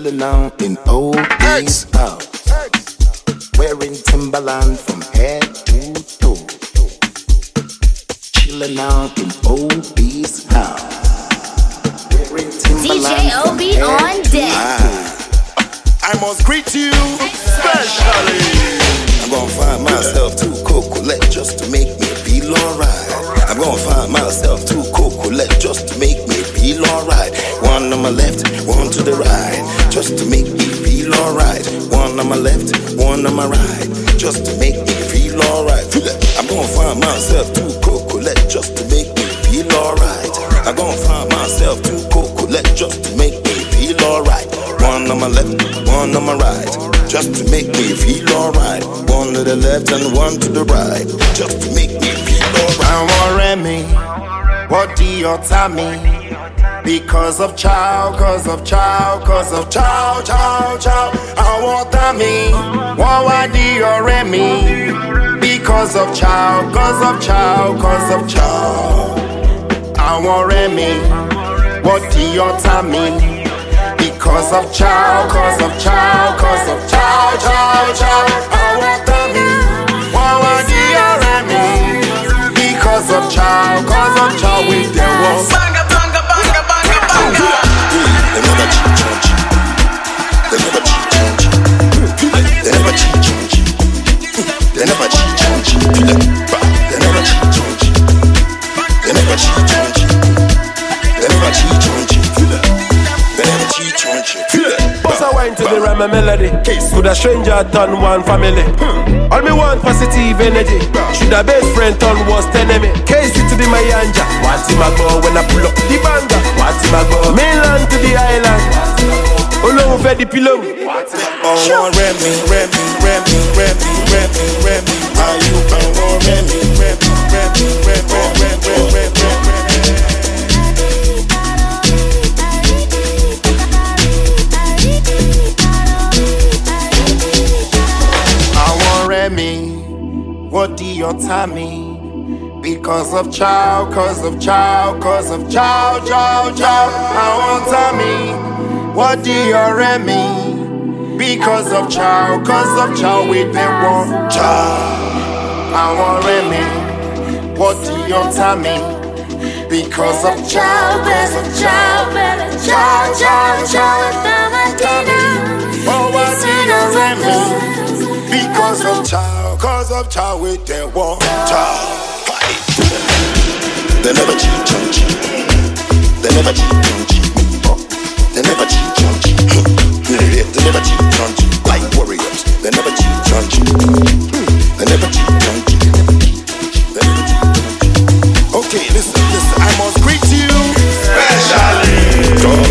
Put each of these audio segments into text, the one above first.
Chilling out in OB's house, wearing Timberland from head to toe. Chilling out in OB's house, wearing Timberland DJ OB on deck. I must greet you specially. I'm gonna find myself too cocolette just to make me feel alright. I'm gonna find myself too cocolette just to make me feel alright. One on my left, one to the right, just to make me feel alright. One on my left, one on my right, just to make me feel alright. I'm gonna find myself too cocolette just to make me feel alright. I'm gonna find myself too cocolette just to make me feel alright. One on my left, one on my right, just to make me feel alright. One to the left and one to the right, just to make me feel alright. I want me, what do you tell me? Because of chow, cause of chow, cause of chow, chow, chow. I want me, what do you me? Because of chow, cause of chow, cause of chow. I want me, what do you tell me? Because of chow, cause of chow, cause of chow, chow, chow. I want me, what do you me? Because of chow, cause of chow, we there was. Banga, banga, banga, banga, banga. They never cheat on you. They never cheat on you. They never cheat on you. They never cheat on you. They never cheat on you. They never cheat on you. They never cheat on you. They never cheat on you. Boss I wine to the rhyme and melody. Could a stranger turn one family? All me want positive energy. Should a best friend turn worst enemy? Casey to the Mayanja. What him a go when I pull up the banger? What him a go? Mainland to the island. Alone for the pillow. Oh, Remy, Remy, Remy, Remy, Remy, Remy. Are you oh, Remy, Remy, Remy, Remy, Remy, Remy. Me, what do you tell me? Because of chow, cause of chow, cause of chow, chow, chow. I want me, what do you me? Because of chow, cause of chow, we them want chow. I want me, what do you tell me? Because of chow, cause of chow, chow, chow, chow. Tell me, oh, what do you me? Because of chow, cause of chow, with them one chow. They never cheat on you. They never cheat on you. They never cheat on you. They never cheat on you. Like warriors, they never cheat on you. They never cheat on you. They never cheat on you. Okay, listen, I must greet you specially.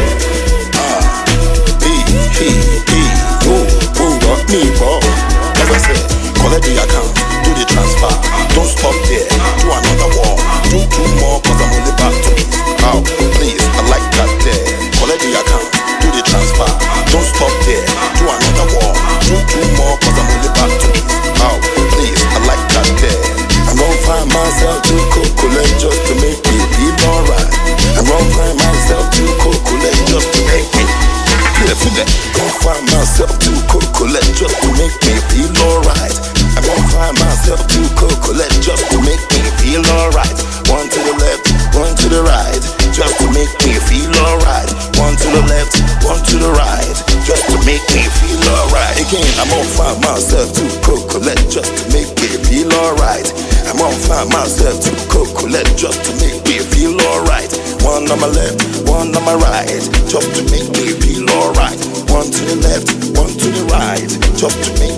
Me, bro. As I said, collect the account, do the transfer. Don't stop there, do another one. Do two more, cause I'm only back to it. Oh, please, I like that there. Collect the account, do the transfer. Don't stop there, do another one. Do two more, cause I'm only back to it. Oh, please, I like that there. I'm gonna find myself to collect just to make me feel alright. I'm gonna find myself to collect just to make me gonna find myself to collect just to make me feel alright. I'm gonna find myself to collect just to make me feel alright. One to the left, one to the right, just to make me feel alright. One to the left, one to the right, just to make me feel alright. Again, I'm gonna find myself to collect just to make me feel alright. I'm gonna find myself to collect just to make me feel alright. One on my left, one on my right, just to make me feel alright. One to the left, one to the right, just to make